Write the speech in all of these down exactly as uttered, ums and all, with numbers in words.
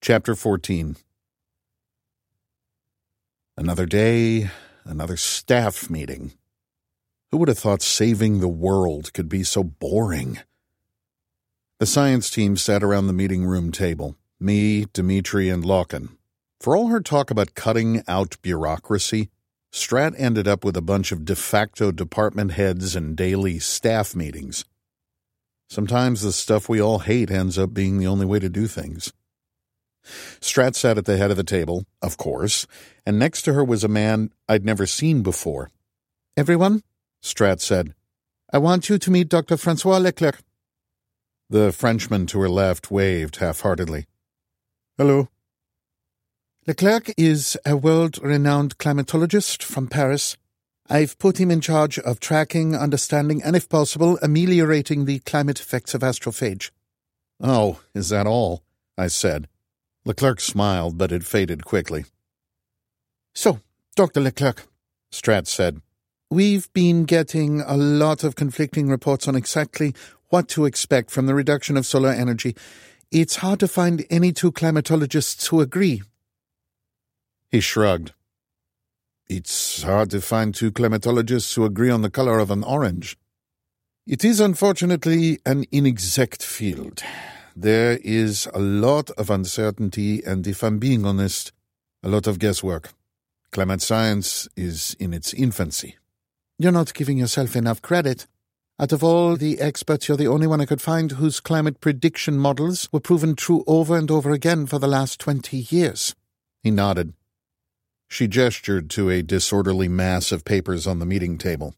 Chapter fourteen. Another day, another staff meeting. Who would have thought saving the world could be so boring? The science team sat around the meeting room table, me, Dimitri, and Lochan. For all her talk about cutting out bureaucracy, Strat ended up with a bunch of de facto department heads and daily staff meetings. Sometimes the stuff we all hate ends up being the only way to do things. Strat sat at the head of the table, of course, and next to her was a man I'd never seen before. "Everyone," Strat said, "I want you to meet Doctor Francois Leclerc." The Frenchman to her left waved half-heartedly. "Hello." "Leclerc is a world-renowned climatologist from Paris. I've put him in charge of tracking, understanding, and, if possible, ameliorating the climate effects of astrophage." "Oh, is that all?" I said. Leclerc smiled, but it faded quickly. "So, Doctor Leclerc," Strat said, "we've been getting a lot of conflicting reports on exactly what to expect from the reduction of solar energy. It's hard to find any two climatologists who agree." He shrugged. "It's hard to find two climatologists who agree on the color of an orange. It is unfortunately an inexact field. There is a lot of uncertainty and, if I'm being honest, a lot of guesswork. Climate science is in its infancy." "You're not giving yourself enough credit. Out of all the experts, you're the only one I could find whose climate prediction models were proven true over and over again for the last twenty years. He nodded. She gestured to a disorderly mass of papers on the meeting table.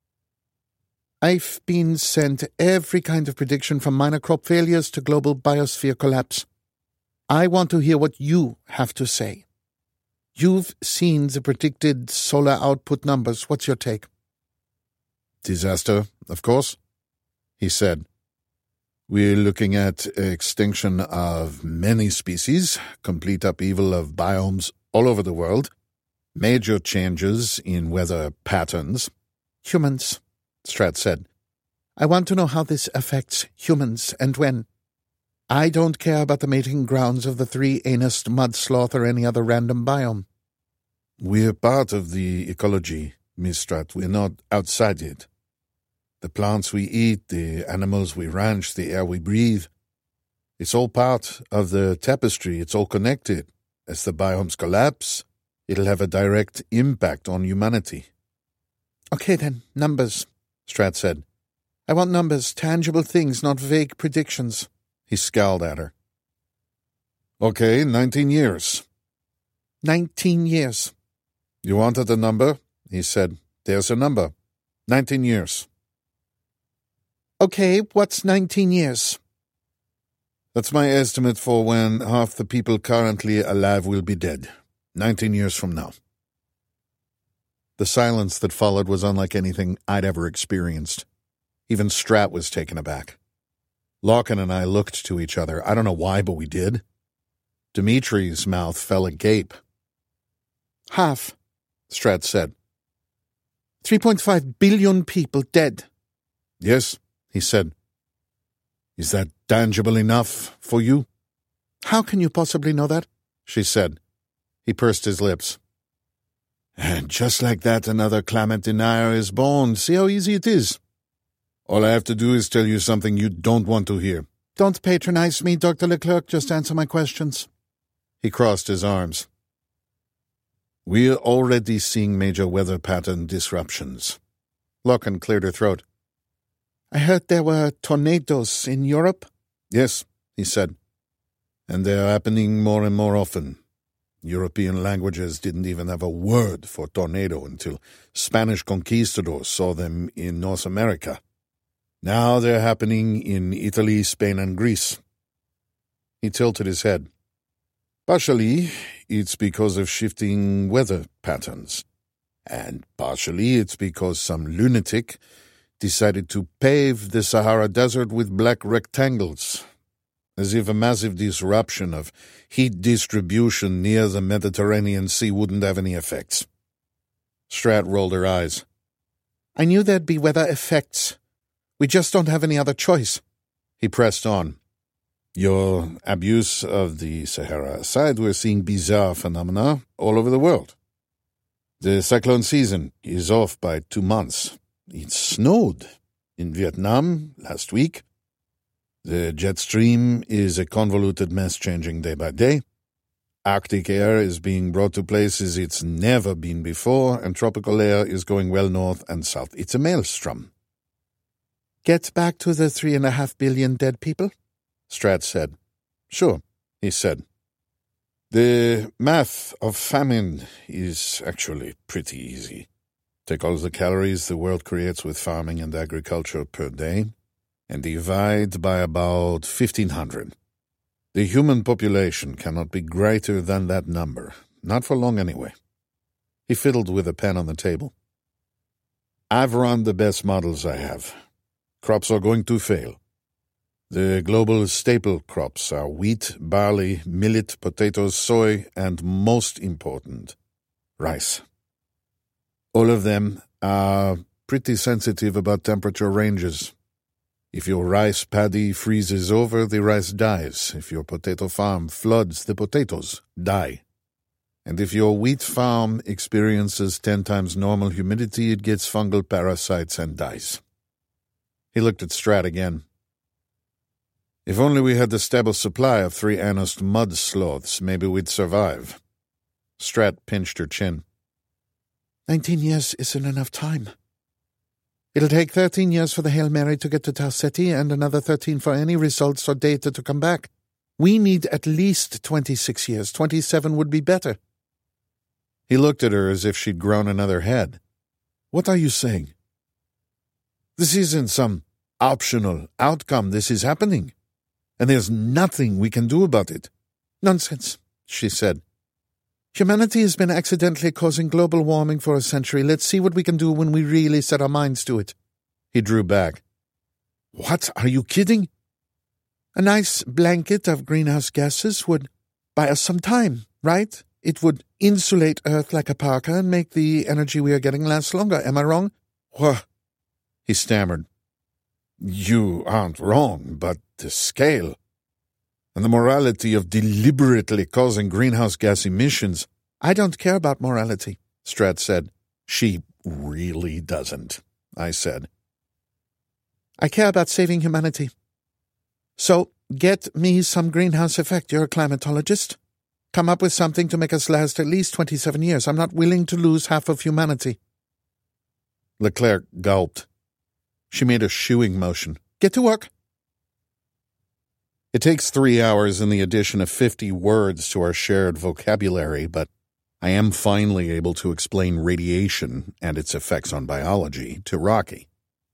"I've been sent every kind of prediction from minor crop failures to global biosphere collapse. I want to hear what you have to say. You've seen the predicted solar output numbers. What's your take?" "Disaster, of course," he said. "We're looking at extinction of many species, complete upheaval of biomes all over the world, major changes in weather patterns." "Humans," Strat said. "I want to know how this affects humans and when. I don't care about the mating grounds of the three-anused mud sloth or any other random biome." "We're part of the ecology, Miss Strat. We're not outside it. The plants we eat, the animals we ranch, the air we breathe. It's all part of the tapestry. It's all connected. As the biomes collapse, it'll have a direct impact on humanity." "Okay then, numbers," Strat said. "I want numbers, tangible things, not vague predictions." He scowled at her. "Okay, nineteen years." Nineteen years." "You wanted a number?" he said. "There's a number. Nineteen years." "Okay, what's nineteen years?" "That's my estimate for when half the people currently alive will be dead. Nineteen years from now." The silence that followed was unlike anything I'd ever experienced. Even Strat was taken aback. Lochan and I looked to each other. I don't know why, but we did. Dimitri's mouth fell agape. "Half," Strat said. three point five billion people dead." "Yes," he said. "Is that tangible enough for you?" "How can you possibly know that?" she said. He pursed his lips. "And just like that, another climate denier is born. See how easy it is. All I have to do is tell you something you don't want to hear." "Don't patronize me, Doctor Leclerc. Just answer my questions." He crossed his arms. "We're already seeing major weather pattern disruptions." Lochan cleared her throat. "I heard there were tornadoes in Europe." "Yes," he said. "And they're happening more and more often. European languages didn't even have a word for tornado until Spanish conquistadors saw them in North America. Now they're happening in Italy, Spain, and Greece." He tilted his head. "Partially, it's because of shifting weather patterns. And partially, it's because some lunatic decided to pave the Sahara Desert with black rectangles, as if a massive disruption of heat distribution near the Mediterranean Sea wouldn't have any effects." Strat rolled her eyes. "I knew there'd be weather effects. We just don't have any other choice." He pressed on. Your abuse of the Sahara aside, we're seeing bizarre phenomena all over the world. The cyclone season is off by two months. It snowed in Vietnam last week. The jet stream is a convoluted mess changing day by day. Arctic air is being brought to places it's never been before, and tropical air is going well north and south. It's a maelstrom. Get back to the three and a half billion dead people? Strat said. Sure, he said. The math of famine is actually pretty easy. Take all the calories the world creates with farming and agriculture per day, and divide by about fifteen hundred. The human population cannot be greater than that number, not for long anyway. He fiddled with a pen on the table. I've run the best models I have. Crops are going to fail. The global staple crops are wheat, barley, millet, potatoes, soy, and most important, rice. All of them are pretty sensitive about temperature ranges. If your rice paddy freezes over, the rice dies. If your potato farm floods, the potatoes die. And if your wheat farm experiences ten times normal humidity, it gets fungal parasites and dies. He looked at Strat again. If only we had the stable supply of three Anost mud sloths, maybe we'd survive. Strat pinched her chin. Nineteen years isn't enough time. It'll take thirteen years for the Hail Mary to get to Tau Ceti and another thirteen for any results or data to come back. We need at least twenty-six years. twenty-seven would be better. He looked at her as if she'd grown another head. What are you saying? This isn't some optional outcome. This is happening. And there's nothing we can do about it. Nonsense, she said. Humanity has been accidentally causing global warming for a century. Let's see what we can do when we really set our minds to it. He drew back. What? Are you kidding? A nice blanket of greenhouse gases would buy us some time, right? It would insulate Earth like a parka and make the energy we are getting last longer. Am I wrong? What? He stammered. You aren't wrong, but the scale and the morality of deliberately causing greenhouse gas emissions. I don't care about morality, Strat said. She really doesn't, I said. I care about saving humanity. So, get me some greenhouse effect. You're a climatologist. Come up with something to make us last at least twenty-seven years. I'm not willing to lose half of humanity. Leclerc gulped. She made a shooing motion. Get to work. It takes three hours and the addition of fifty words to our shared vocabulary, but I am finally able to explain radiation and its effects on biology to Rocky.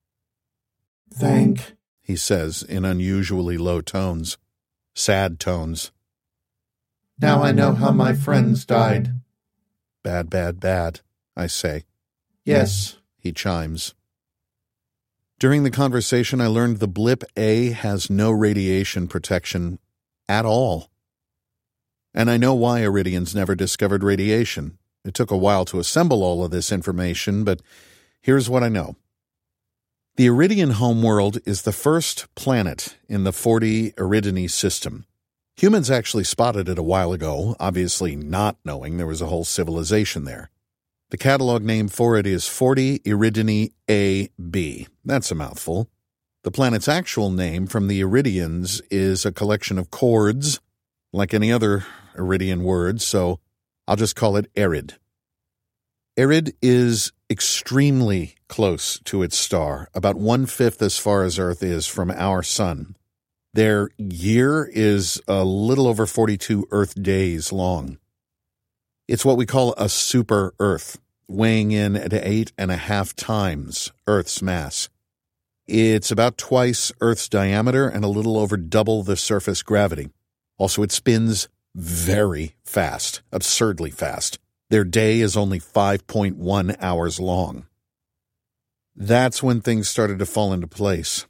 Thank, he says in unusually low tones, sad tones. Now I know how my friends died. Bad, bad, bad, I say. Yes, he chimes. During the conversation, I learned the Blip A has no radiation protection at all. And I know why Iridians never discovered radiation. It took a while to assemble all of this information, but here's what I know. The Iridian homeworld is the first planet in the forty Eridani system. Humans actually spotted it a while ago, obviously not knowing there was a whole civilization there. The catalog name for it is forty Eridani A B. That's a mouthful. The planet's actual name from the Iridians is a collection of chords, like any other Iridian word, so I'll just call it Erid. Erid is extremely close to its star, about one-fifth as far as Earth is from our sun. Their year is a little over forty-two Earth days long. It's what we call a super-Earth, weighing in at eight and a half times Earth's mass. It's about twice Earth's diameter and a little over double the surface gravity. Also, it spins very fast, absurdly fast. Their day is only five point one hours long. That's when things started to fall into place.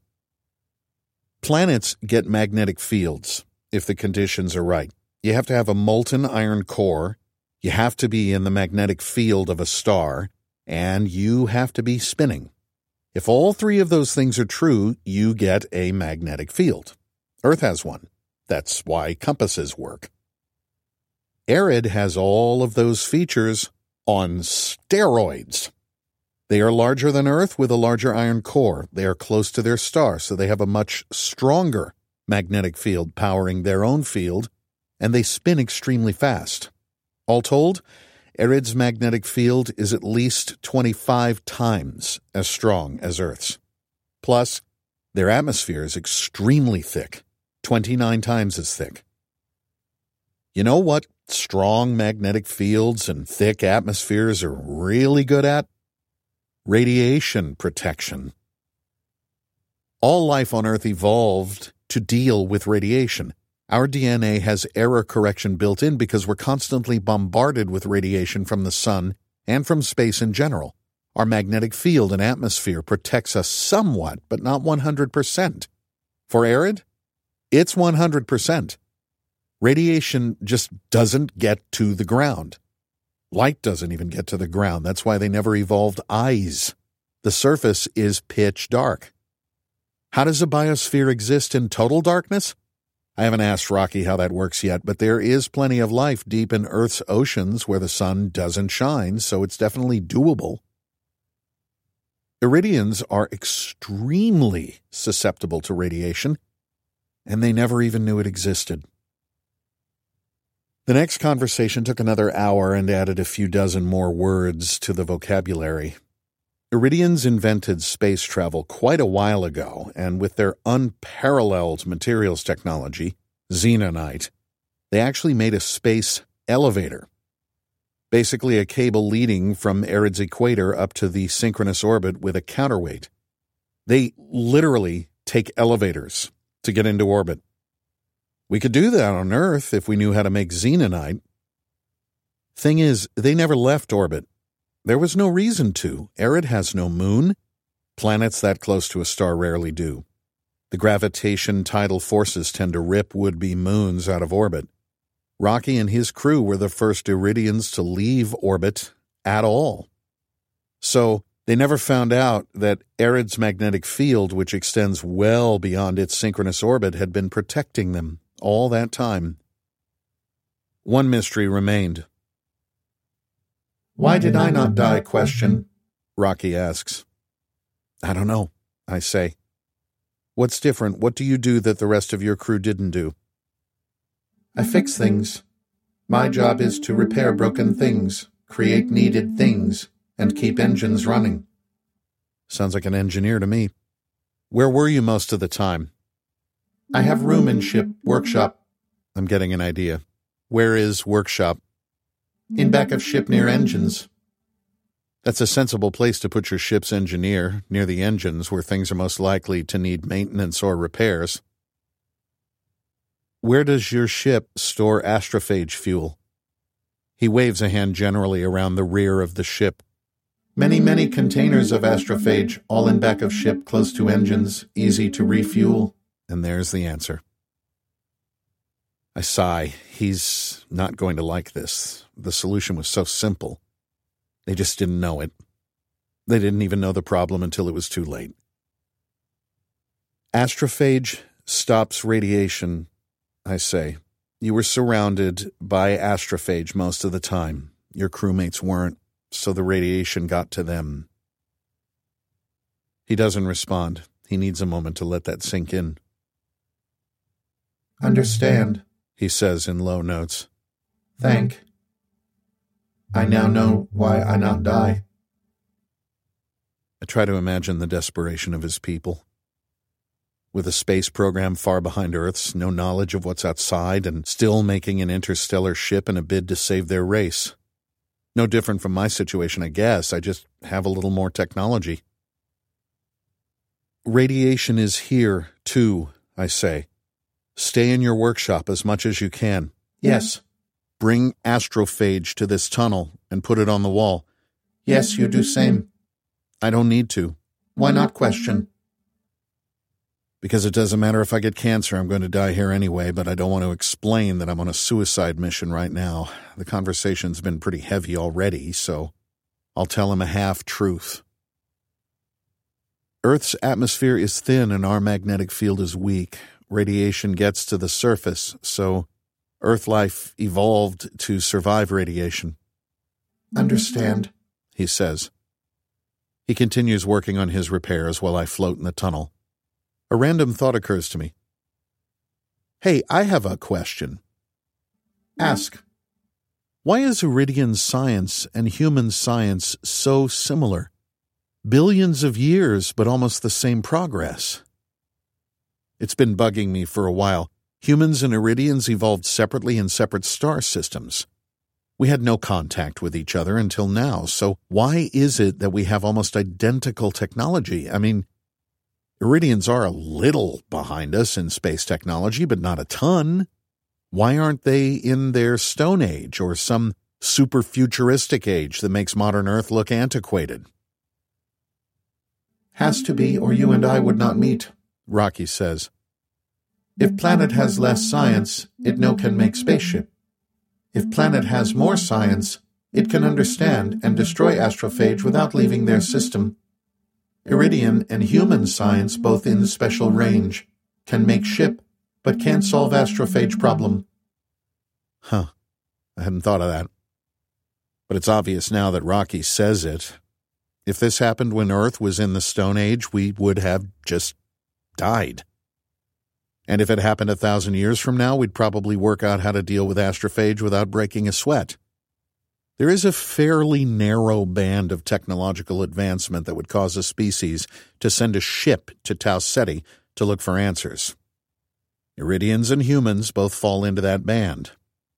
Planets get magnetic fields if the conditions are right. You have to have a molten iron core, you have to be in the magnetic field of a star, and you have to be spinning. If all three of those things are true, you get a magnetic field. Earth has one. That's why compasses work. Erid has all of those features on steroids. They are larger than Earth with a larger iron core. They are close to their star, so they have a much stronger magnetic field powering their own field, and they spin extremely fast. All told, Erid's magnetic field is at least twenty-five times as strong as Earth's. Plus, their atmosphere is extremely thick, twenty-nine times as thick. You know what strong magnetic fields and thick atmospheres are really good at? Radiation protection. All life on Earth evolved to deal with radiation. Our D N A has error correction built in because we're constantly bombarded with radiation from the sun and from space in general. Our magnetic field and atmosphere protects us somewhat, but not one hundred percent. For Erid, it's one hundred percent. Radiation just doesn't get to the ground. Light doesn't even get to the ground. That's why they never evolved eyes. The surface is pitch dark. How does a biosphere exist in total darkness? I haven't asked Rocky how that works yet, but there is plenty of life deep in Earth's oceans where the sun doesn't shine, so it's definitely doable. Iridians are extremely susceptible to radiation, and they never even knew it existed. The next conversation took another hour and added a few dozen more words to the vocabulary. Iridians invented space travel quite a while ago, and with their unparalleled materials technology, xenonite, they actually made a space elevator. Basically a cable leading from Erid's equator up to the synchronous orbit with a counterweight. They literally take elevators to get into orbit. We could do that on Earth if we knew how to make xenonite. Thing is, they never left orbit. There was no reason to. Erid has no moon. Planets that close to a star rarely do. The gravitation tidal forces tend to rip would-be moons out of orbit. Rocky and his crew were the first Iridians to leave orbit at all. So they never found out that Erid's magnetic field, which extends well beyond its synchronous orbit, had been protecting them all that time. One mystery remained. Why did I not die? Question. Rocky asks. I don't know, I say. What's different? What do you do that the rest of your crew didn't do? I fix things. My job is to repair broken things, create needed things, and keep engines running. Sounds like an engineer to me. Where were you most of the time? I have room in ship workshop. I'm getting an idea. Where is workshop? In back of ship near engines. That's a sensible place to put your ship's engineer, near the engines where things are most likely to need maintenance or repairs. Where does your ship store astrophage fuel? He waves a hand generally around the rear of the ship. Many, many containers of astrophage, all in back of ship close to engines, easy to refuel. And there's the answer. I sigh. He's not going to like this. The solution was so simple. They just didn't know it. They didn't even know the problem until it was too late. Astrophage stops radiation, I say. You were surrounded by astrophage most of the time. Your crewmates weren't, so the radiation got to them. He doesn't respond. He needs a moment to let that sink in. Understand, he says in low notes. Thank. I now know why I not die. I try to imagine the desperation of his people. With a space program far behind Earth's, no knowledge of what's outside, and still making an interstellar ship in a bid to save their race. No different from my situation, I guess. I just have a little more technology. Radiation is here, too, I say. Stay in your workshop as much as you can. Yes. Bring astrophage to this tunnel and put it on the wall. Yes, you do same. I don't need to. Why not? Question. Because it doesn't matter if I get cancer, I'm going to die here anyway, but I don't want to explain that I'm on a suicide mission right now. The conversation's been pretty heavy already, so I'll tell him a half-truth. Earth's atmosphere is thin and our magnetic field is weak. radiation gets to the surface, so Earth life evolved to survive radiation. Understand, he says. He continues working on his repairs while I float in the tunnel. A random thought occurs to me. Hey, I have a question. Ask. Why is Iridian science and human science so similar? Billions of years, but almost the same progress. It's been bugging me for a while. Humans and Iridians evolved separately in separate star systems. We had no contact with each other until now, so why is it that we have almost identical technology? I mean, Iridians are a little behind us in space technology, but not a ton. Why aren't they in their Stone Age or some super futuristic age that makes modern Earth look antiquated? Has to be, or you and I would not meet, Rocky says. If planet has less science, it no can make spaceship. If planet has more science, it can understand and destroy astrophage without leaving their system. Iridian and human science both in special range, can make ship, but can't solve astrophage problem. Huh. I hadn't thought of that. But it's obvious now that Rocky says it. If this happened when Earth was in the Stone Age, we would have just died. And if it happened a thousand years from now, we'd probably work out how to deal with astrophage without breaking a sweat. There is a fairly narrow band of technological advancement that would cause a species to send a ship to Tau Ceti to look for answers. Iridians and humans both fall into that band.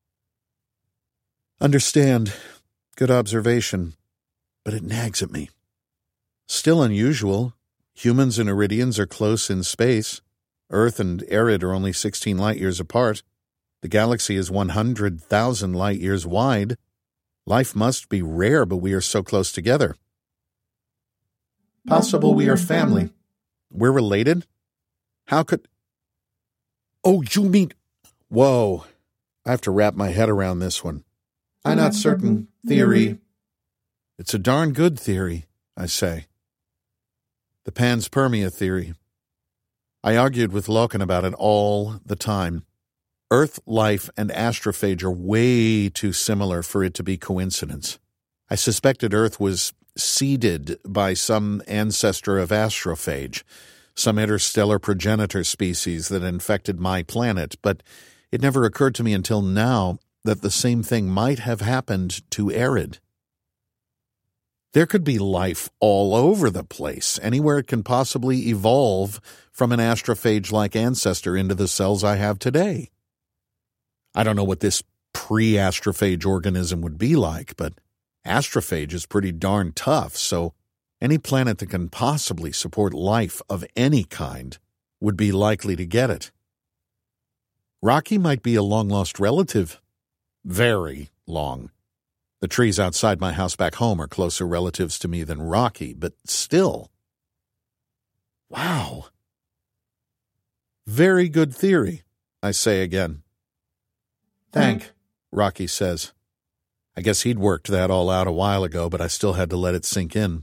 Understand. Good observation. But it nags at me. Still unusual. Humans and Iridians are close in space. Earth and Erid are only sixteen light-years apart. The galaxy is one hundred thousand light-years wide. Life must be rare, but we are so close together. Possible we are family. We're related? How could... Oh, you mean... Whoa. I have to wrap my head around this one. I'm not certain. Theory. It's a darn good theory, I say. The panspermia theory. I argued with Loken about it all the time. Earth life and astrophage are way too similar for it to be coincidence. I suspected Earth was seeded by some ancestor of astrophage, some interstellar progenitor species that infected my planet, but it never occurred to me until now that the same thing might have happened to Erid. There could be life all over the place, anywhere it can possibly evolve from an astrophage-like ancestor into the cells I have today. I don't know what this pre-astrophage organism would be like, but astrophage is pretty darn tough, so any planet that can possibly support life of any kind would be likely to get it. Rocky might be a long-lost relative. Very long. The trees outside my house back home are closer relatives to me than Rocky, but still. Wow. Very good theory, I say again. Thank, Rocky says. I guess he'd worked that all out a while ago, but I still had to let it sink in.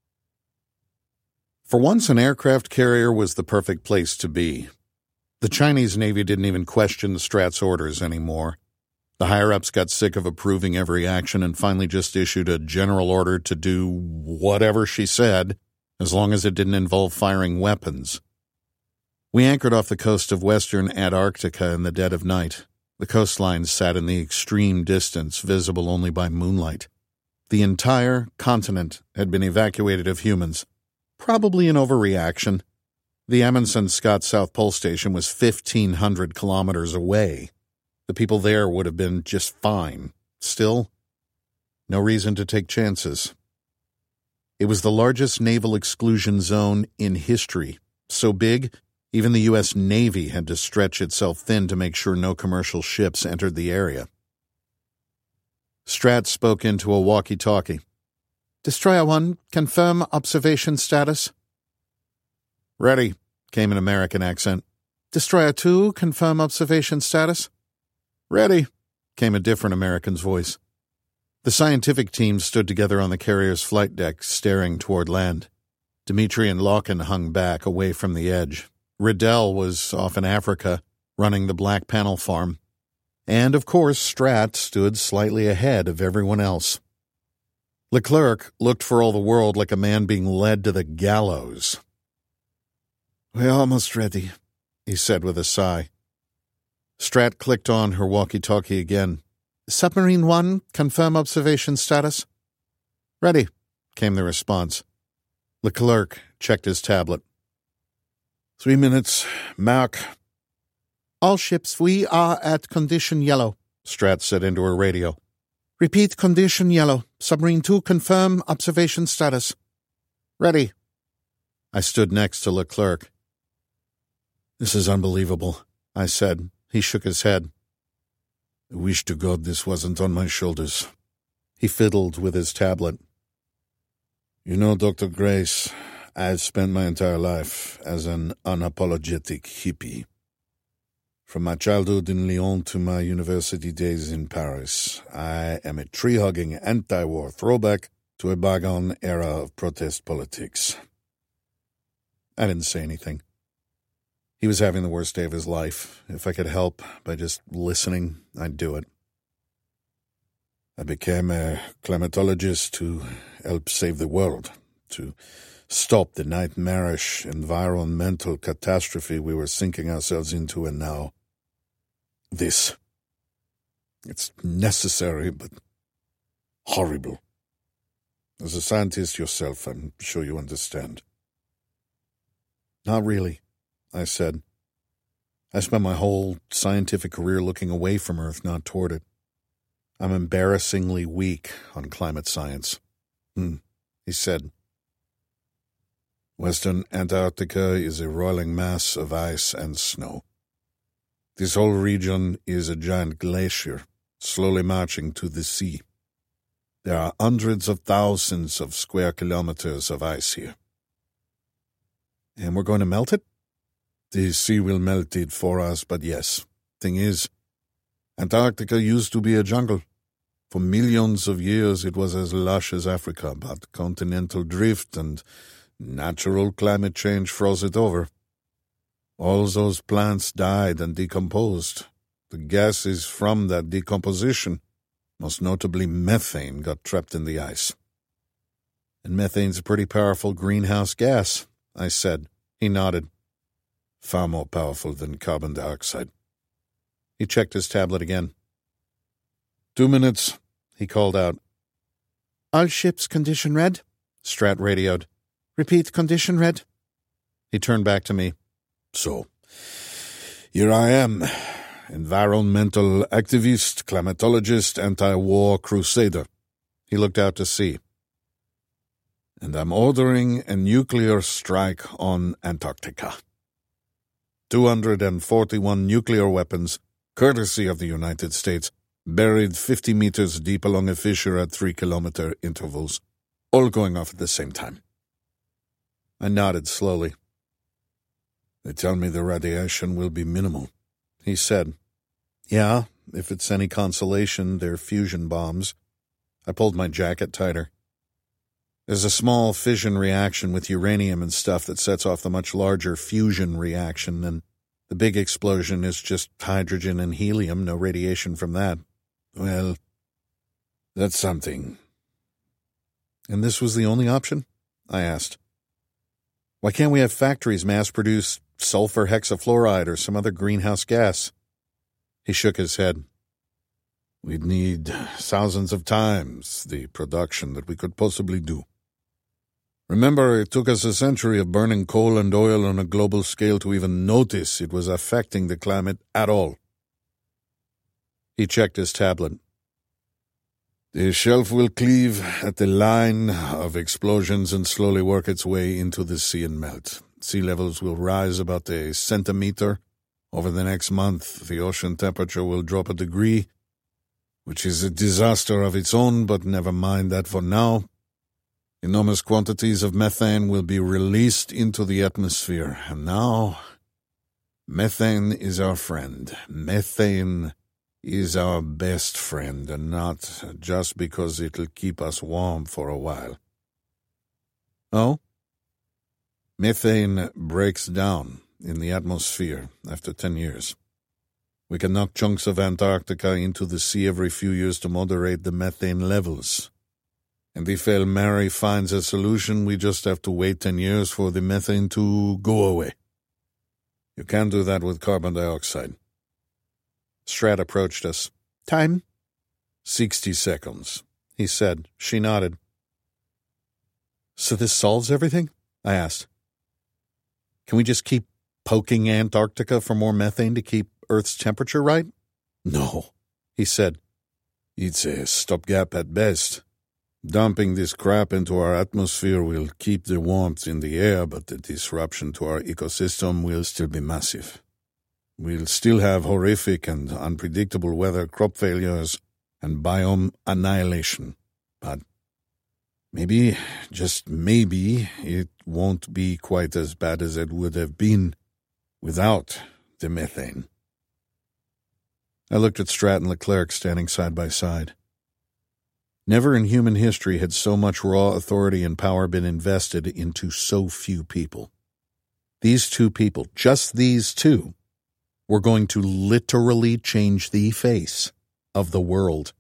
For once, an aircraft carrier was the perfect place to be. The Chinese Navy didn't even question Strat's orders anymore. The higher-ups got sick of approving every action and finally just issued a general order to do whatever she said, as long as it didn't involve firing weapons. We anchored off the coast of western Antarctica in the dead of night. The coastline sat in the extreme distance, visible only by moonlight. The entire continent had been evacuated of humans, probably an overreaction. The Amundsen Scott South Pole Station was fifteen hundred kilometers away. The people there would have been just fine. Still, no reason to take chances. It was the largest naval exclusion zone in history, so big, even the U S Navy had to stretch itself thin to make sure no commercial ships entered the area. Strat spoke into a walkie-talkie. Destroyer one, confirm observation status. Ready, came an American accent. Destroyer two, confirm observation status. Ready, came a different American's voice. The scientific team stood together on the carrier's flight deck, staring toward land. Dmitri and Loken hung back, away from the edge. Riddell was off in Africa, running the Black Panel farm. And, of course, Strat stood slightly ahead of everyone else. Leclerc looked for all the world like a man being led to the gallows. "We're almost ready," he said with a sigh. Strat clicked on her walkie-talkie again. "Submarine one, confirm observation status." "Ready," came the response. Leclerc checked his tablet. Three minutes. Mark." "All ships, we are at condition yellow," Strat said into her radio. "Repeat, condition yellow. Submarine two, confirm observation status." "Ready." I stood next to Leclerc. "This is unbelievable," I said. He shook his head. "I wish to God this wasn't on my shoulders." He fiddled with his tablet. "You know, Doctor Grace, I've spent my entire life as an unapologetic hippie. From my childhood in Lyon to my university days in Paris, I am a tree-hugging anti-war throwback to a bygone era of protest politics." I didn't say anything. He was having the worst day of his life. If I could help by just listening, I'd do it. "I became a climatologist to help save the world, to stop the nightmarish environmental catastrophe we were sinking ourselves into, and now this. It's necessary, but horrible. As a scientist yourself, I'm sure you understand." "Not really," I said. "I spent my whole scientific career looking away from Earth, not toward it. I'm embarrassingly weak on climate science." Hmm, he said. "Western Antarctica is a roiling mass of ice and snow. This whole region is a giant glacier, slowly marching to the sea. There are hundreds of thousands of square kilometers of ice here." "And we're going to melt it?" "The sea will melt it for us, but yes. Thing is, Antarctica used to be a jungle. For millions of years it was as lush as Africa, but continental drift and natural climate change froze it over. All those plants died and decomposed. The gases from that decomposition, most notably methane, got trapped in the ice." "And methane's a pretty powerful greenhouse gas," I said. He nodded. "Far more powerful than carbon dioxide." He checked his tablet again. Two minutes, he called out. "All ships condition red," Strat radioed. "Repeat, condition red." He turned back to me. "So, here I am, environmental activist, climatologist, anti-war crusader." He looked out to sea. "And I'm ordering a nuclear strike on Antarctica. two hundred forty-one nuclear weapons, courtesy of the United States, buried fifty meters deep along a fissure at three-kilometer intervals, all going off at the same time." I nodded slowly. "They tell me the radiation will be minimal," he said. "Yeah, if it's any consolation, they're fusion bombs." I pulled my jacket tighter. "There's a small fission reaction with uranium and stuff that sets off the much larger fusion reaction, and the big explosion is just hydrogen and helium, no radiation from that." "Well, that's something." "And this was the only option?" I asked. "Why can't we have factories mass-produce sulfur hexafluoride or some other greenhouse gas?" He shook his head. "We'd need thousands of times the production that we could possibly do. Remember, it took us a century of burning coal and oil on a global scale to even notice it was affecting the climate at all." He checked his tablet. "The shelf will cleave at the line of explosions and slowly work its way into the sea and melt. Sea levels will rise about a centimeter. Over the next month, the ocean temperature will drop a degree, which is a disaster of its own, but never mind that for now. Enormous quantities of methane will be released into the atmosphere, and now methane is our friend. Methane is our best friend, and not just because it'll keep us warm for a while." "Oh?" "Methane breaks down in the atmosphere after ten years. We can knock chunks of Antarctica into the sea every few years to moderate the methane levels. And if El Mary finds a solution, we just have to wait ten years for the methane to go away. You can't do that with carbon dioxide. Strat approached us. Time? Sixty seconds, he said. She nodded. So this solves everything? I asked. Can we just keep poking Antarctica for more methane to keep Earth's temperature right? No, he said. It's a stopgap at best. Dumping this crap into our atmosphere will keep the warmth in the air, but the disruption to our ecosystem will still be massive. We'll still have horrific and unpredictable weather, crop failures, and biome annihilation. But maybe, just maybe, it won't be quite as bad as it would have been without the methane. I looked at Strat and Leclerc standing side by side. Never in human history had so much raw authority and power been invested into so few people. These two people, just these two, were going to literally change the face of the world.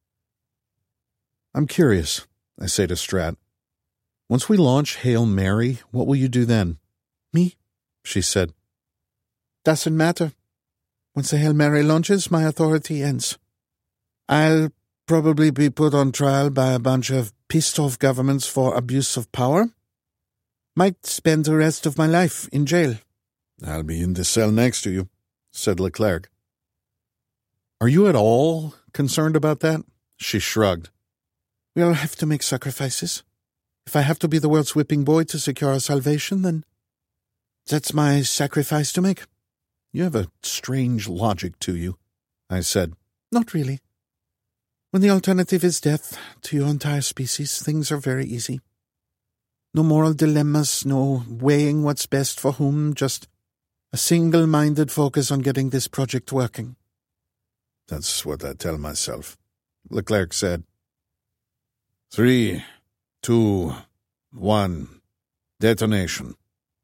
I'm curious, I say to Strat. Once we launch Hail Mary, what will you do then? Me? She said. Doesn't matter. Once the Hail Mary launches, my authority ends. I'll probably be put on trial by a bunch of pissed-off governments for abuse of power. Might spend the rest of my life in jail. I'll be in the cell next to you, said Leclerc. Are you at all concerned about that? She shrugged. We'll have to make sacrifices. If I have to be the world's whipping boy to secure our salvation, then that's my sacrifice to make. You have a strange logic to you, I said. Not really. When the alternative is death to your entire species, things are very easy. No moral dilemmas, no weighing what's best for whom, just a single-minded focus on getting this project working. That's what I tell myself, Leclerc said. Three, two, one, detonation.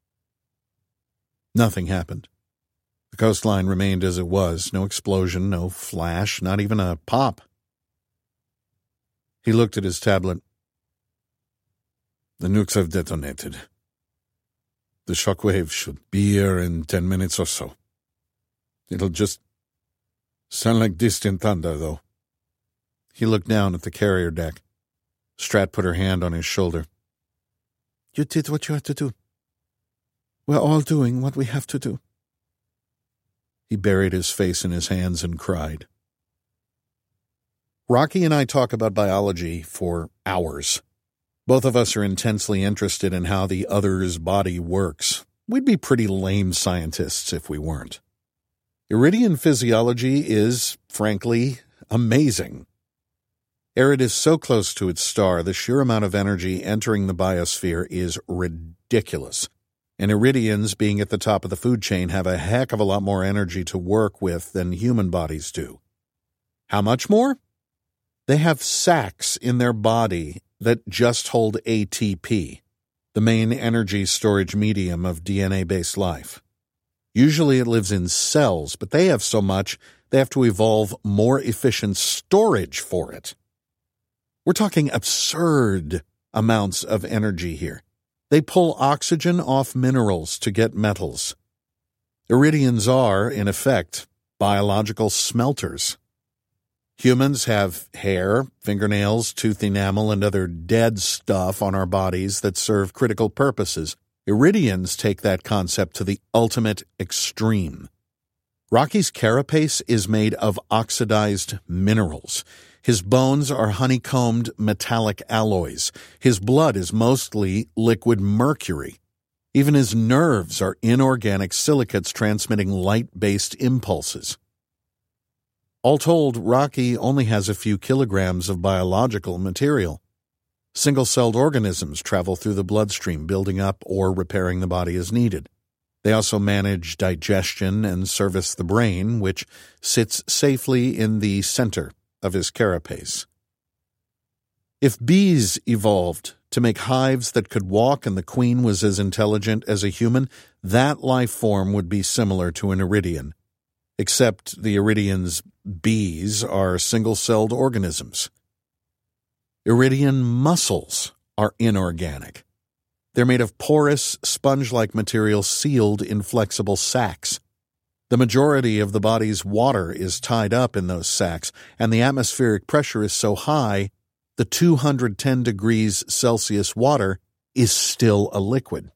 Nothing happened. The coastline remained as it was, no explosion, no flash, not even a pop. He looked at his tablet. The nukes have detonated. The shockwave should be here in ten minutes or so. It'll just sound like distant thunder, though. He looked down at the carrier deck. Strat put her hand on his shoulder. You did what you had to do. We're all doing what we have to do. He buried his face in his hands and cried. Rocky and I talk about biology for hours. Both of us are intensely interested in how the other's body works. We'd be pretty lame scientists if we weren't. Iridian physiology is, frankly, amazing. Erid is so close to its star, the sheer amount of energy entering the biosphere is ridiculous. And Iridians, being at the top of the food chain, have a heck of a lot more energy to work with than human bodies do. How much more? They have sacs in their body that just hold A T P, the main energy storage medium of D N A-based life. Usually it lives in cells, but they have so much they have to evolve more efficient storage for it. We're talking absurd amounts of energy here. They pull oxygen off minerals to get metals. Iridians are, in effect, biological smelters. Humans have hair, fingernails, tooth enamel, and other dead stuff on our bodies that serve critical purposes. Iridians take that concept to the ultimate extreme. Rocky's carapace is made of oxidized minerals. His bones are honeycombed metallic alloys. His blood is mostly liquid mercury. Even his nerves are inorganic silicates transmitting light-based impulses. All told, Rocky only has a few kilograms of biological material. Single-celled organisms travel through the bloodstream, building up or repairing the body as needed. They also manage digestion and service the brain, which sits safely in the center of his carapace. If bees evolved to make hives that could walk and the queen was as intelligent as a human, that life form would be similar to an iridian. Except the iridian's bees are single-celled organisms. Iridian muscles are inorganic. They're made of porous, sponge-like material sealed in flexible sacs. The majority of the body's water is tied up in those sacs, and the atmospheric pressure is so high, the two hundred ten degrees Celsius water is still a liquid.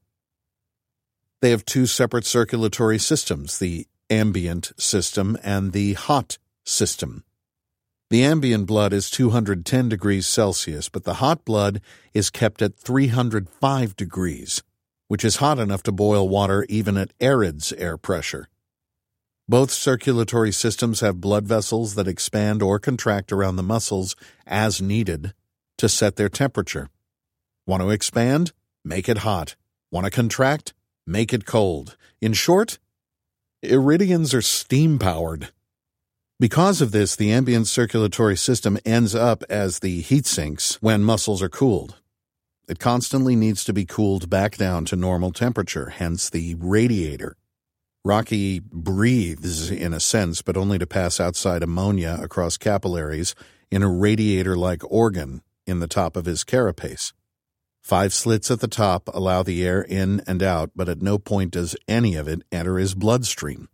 They have two separate circulatory systems, the ambient system and the hot system. The ambient blood is two hundred ten degrees Celsius, but the hot blood is kept at three hundred five degrees, which is hot enough to boil water even at Arid's air pressure. Both circulatory systems have blood vessels that expand or contract around the muscles as needed to set their temperature. Want to expand? Make it hot. Want to contract? Make it cold. In short, iridians are steam-powered. Because of this, the ambient circulatory system ends up as the heat sinks when muscles are cooled. It constantly needs to be cooled back down to normal temperature, hence the radiator. Rocky breathes, in a sense, but only to pass outside ammonia across capillaries in a radiator-like organ in the top of his carapace. Five slits at the top allow the air in and out, but at no point does any of it enter his bloodstream.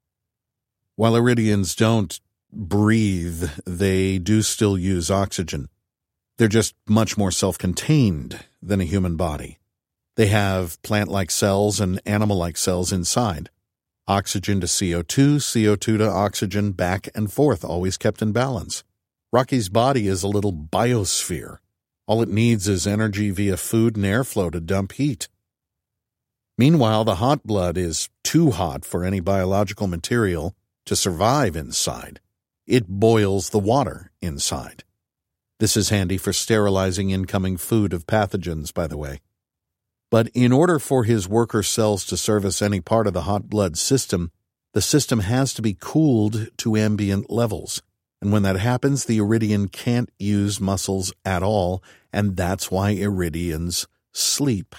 While iridians don't breathe, they do still use oxygen. They're just much more self-contained than a human body. They have plant-like cells and animal-like cells inside. Oxygen to C O two, C O two to oxygen, back and forth, always kept in balance. Rocky's body is a little biosphere. All it needs is energy via food and airflow to dump heat. Meanwhile, the hot blood is too hot for any biological material to survive inside. It boils the water inside. This is handy for sterilizing incoming food of pathogens, by the way. But in order for his worker cells to service any part of the hot blood system, the system has to be cooled to ambient levels. And when that happens, the iridian can't use muscles at all, and that's why iridians sleep.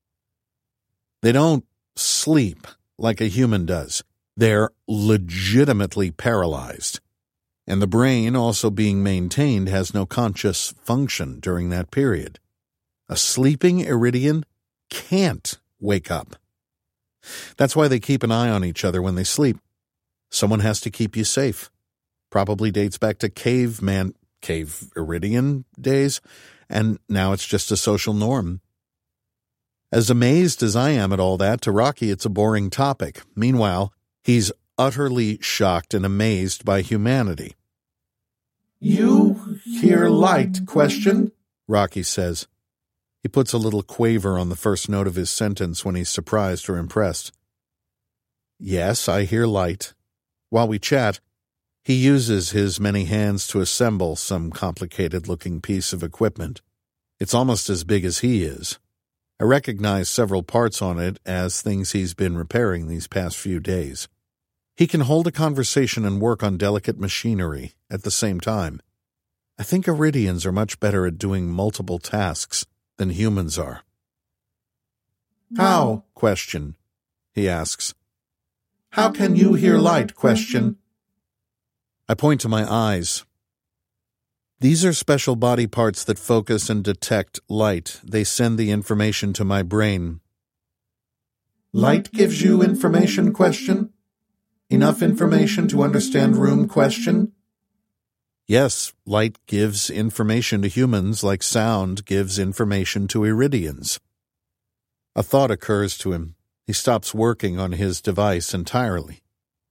They don't sleep like a human does. They're legitimately paralyzed. And the brain, also being maintained, has no conscious function during that period. A sleeping iridian can't wake up. That's why they keep an eye on each other when they sleep. Someone has to keep you safe. Probably dates back to caveman, cave iridian days, and now it's just a social norm. As amazed as I am at all that, to Rocky it's a boring topic. Meanwhile, he's utterly shocked and amazed by humanity. "You hear light, question?" Rocky says. He puts a little quaver on the first note of his sentence when he's surprised or impressed. "Yes, I hear light." While we chat, he uses his many hands to assemble some complicated-looking piece of equipment. It's almost as big as he is. I recognize several parts on it as things he's been repairing these past few days. He can hold a conversation and work on delicate machinery at the same time. I think iridians are much better at doing multiple tasks than humans are. "How?" Question, he asks. "How can you hear light, question?" I point to my eyes. These are special body parts that focus and detect light. They send the information to my brain. "Light gives you information, question? Enough information to understand room, question?" Yes, light gives information to humans like sound gives information to iridians. A thought occurs to him. He stops working on his device entirely.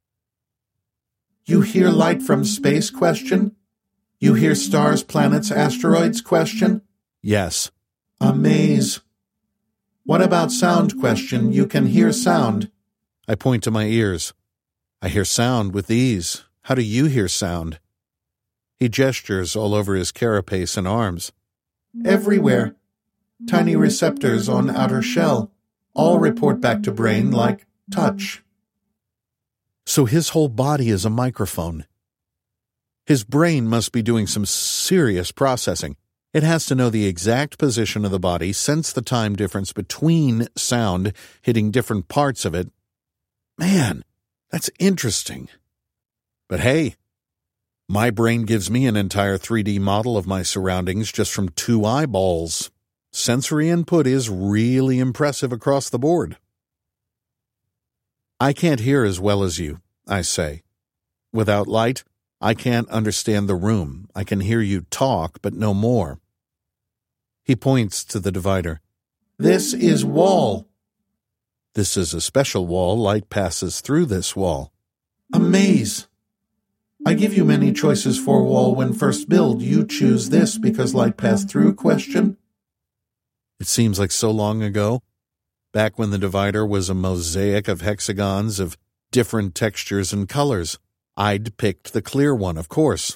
"You hear light from space, question? You hear stars, planets, asteroids, question?" Yes. "A maze. What about sound, question? You can hear sound." I point to my ears. I hear sound with these. How do you hear sound? He gestures all over his carapace and arms. "Everywhere. Tiny receptors on outer shell. All report back to brain like touch." So his whole body is a microphone. His brain must be doing some serious processing. It has to know the exact position of the body, sense the time difference between sound hitting different parts of it. Man, that's interesting. But hey, my brain gives me an entire three D model of my surroundings just from two eyeballs. Sensory input is really impressive across the board. I can't hear as well as you, I say. Without light, I can't understand the room. I can hear you talk, but no more. He points to the divider. This is wall. This is a special wall. Light passes through this wall. A maze. I give you many choices for wall when first build. You choose this because light passed through, question? It seems like so long ago, back when the divider was a mosaic of hexagons of different textures and colors. I'd picked the clear one, of course.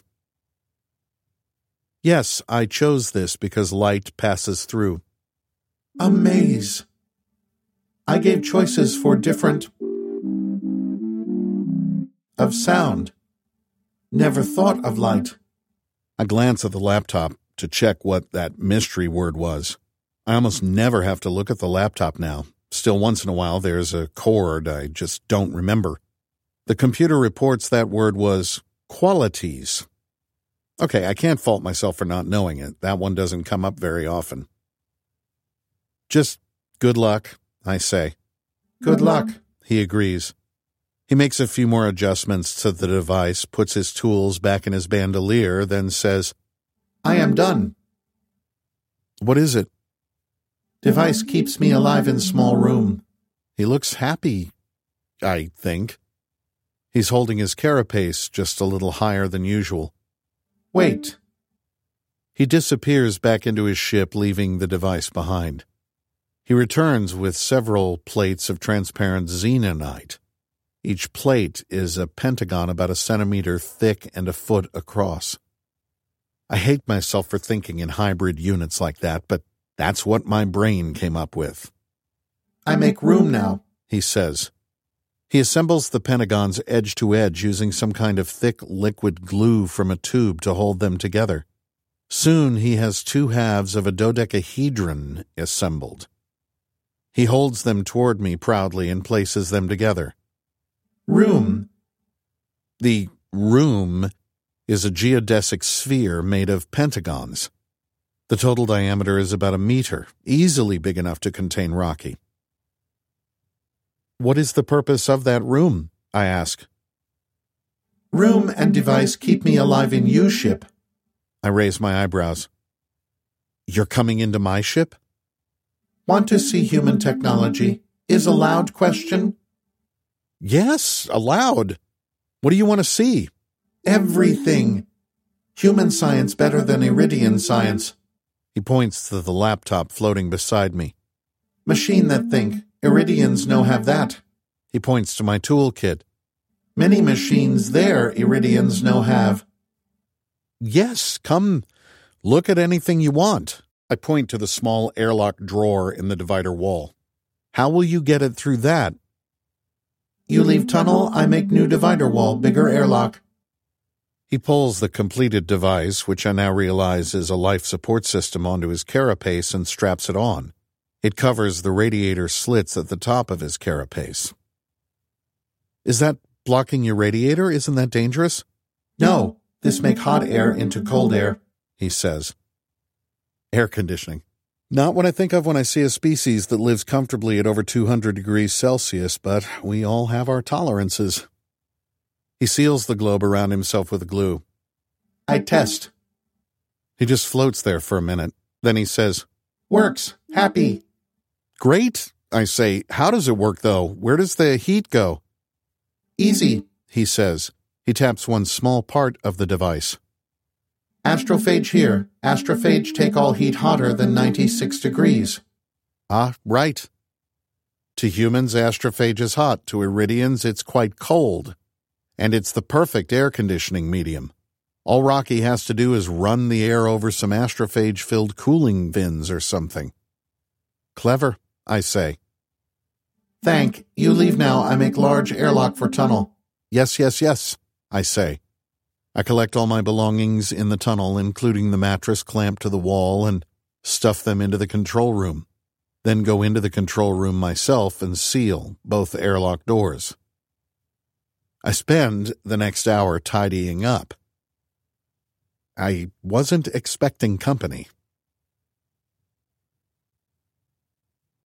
Yes, I chose this because light passes through. A maze. I gave choices for different of sound. Never thought of light. I glance at the laptop to check what that mystery word was. I almost never have to look at the laptop now. Still, once in a while, there's a chord I just don't remember. The computer reports that word was qualities. Okay, I can't fault myself for not knowing it. That one doesn't come up very often. Just good luck, I say. Good luck, he agrees. He makes a few more adjustments to the device, puts his tools back in his bandolier, then says, I am done. What is it? Device keeps me alive in small room. He looks happy, I think. He's holding his carapace just a little higher than usual. Wait. He disappears back into his ship, leaving the device behind. He returns with several plates of transparent xenonite. Each plate is a pentagon about a centimeter thick and a foot across. I hate myself for thinking in hybrid units like that, but that's what my brain came up with. I make room now, he says. He assembles the pentagons edge to edge using some kind of thick liquid glue from a tube to hold them together. Soon he has two halves of a dodecahedron assembled. He holds them toward me proudly and places them together. Room. The room is a geodesic sphere made of pentagons. The total diameter is about a meter, easily big enough to contain Rocky. What is the purpose of that room? I ask. Room and device keep me alive in you ship. I raise my eyebrows. You're coming into my ship? Want to see human technology? Is allowed question? Yes, allowed. What do you want to see? Everything. Human science better than Iridian science. He points to the laptop floating beside me. Machine that think. Iridians no have that. He points to my toolkit. Many machines there Iridians no have. Yes, come look at anything you want. I point to the small airlock drawer in the divider wall. How will you get it through that? You leave tunnel, I make new divider wall, bigger airlock. He pulls the completed device, which I now realize is a life support system, onto his carapace and straps it on. It covers the radiator slits at the top of his carapace. Is that blocking your radiator? Isn't that dangerous? No, this make hot air into cold air, he says. Air conditioning. Not what I think of when I see a species that lives comfortably at over two hundred degrees Celsius, but we all have our tolerances. He seals the globe around himself with glue. I test. He just floats there for a minute. Then he says, Works. Happy. Great, I say. How does it work, though? Where does the heat go? Easy, he says. He taps one small part of the device. Astrophage here. Astrophage take all heat hotter than ninety-six degrees. Ah, right. To humans, astrophage is hot. To Iridians, it's quite cold. And it's the perfect air conditioning medium. All Rocky has to do is run the air over some astrophage-filled cooling fins or something. Clever, I say. Thank. You leave now. I make large airlock for tunnel. Yes, yes, yes, I say. I collect all my belongings in the tunnel, including the mattress clamped to the wall, and stuff them into the control room, then go into the control room myself and seal both airlock doors. I spend the next hour tidying up. I wasn't expecting company,